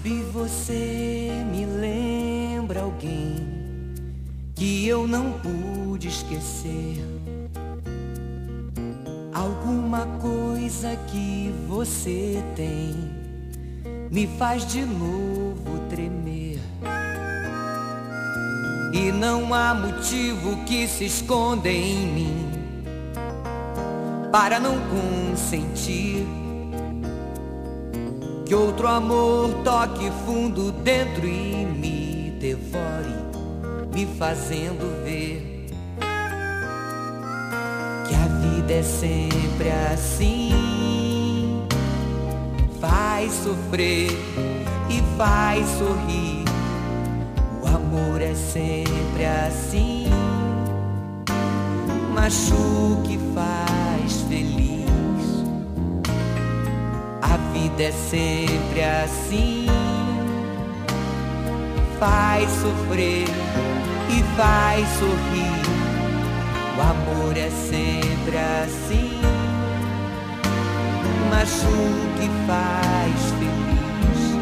Sabe, você me lembra alguém que eu não pude esquecer. Alguma coisa que você tem me faz de novo tremer. E não há motivo que se esconda em mim para não consentir que outro amor toque fundo dentro e me devore, me fazendo ver que a vida é sempre assim. Faz sofrer e faz sorrir, o amor é sempre assim. Machuca e faz feliz, a vida é sempre assim. Faz sofrer e faz sorrir, o amor é sempre assim. Machuca e faz feliz.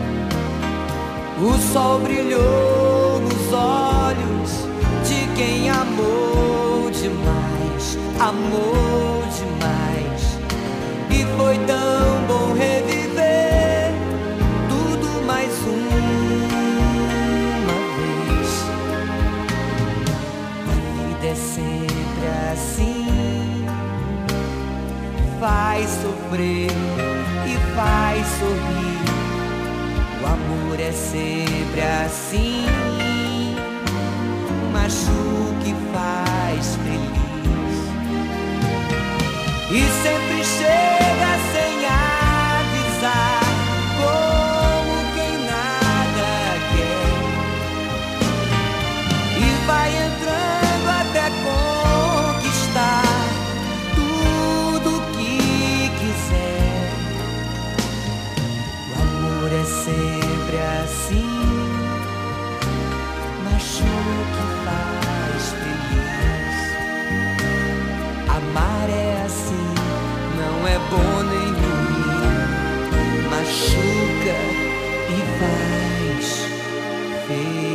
O sol brilhou nos olhos de quem amou demais, amou demais. E foi tão bom reviver tudo mais uma vez. A vida é sempre assim. Faz sofrer e faz sorrir, o amor é sempre assim. Machuca e faz feliz, e sempre chega sem avisar, como quem nada quer, e vai entrando até conquistar tudo que quiser. O amor é sempre assim. Machuca e faz feliz. Amar é assim, não é bom nem ruim. Machuca e faz feliz.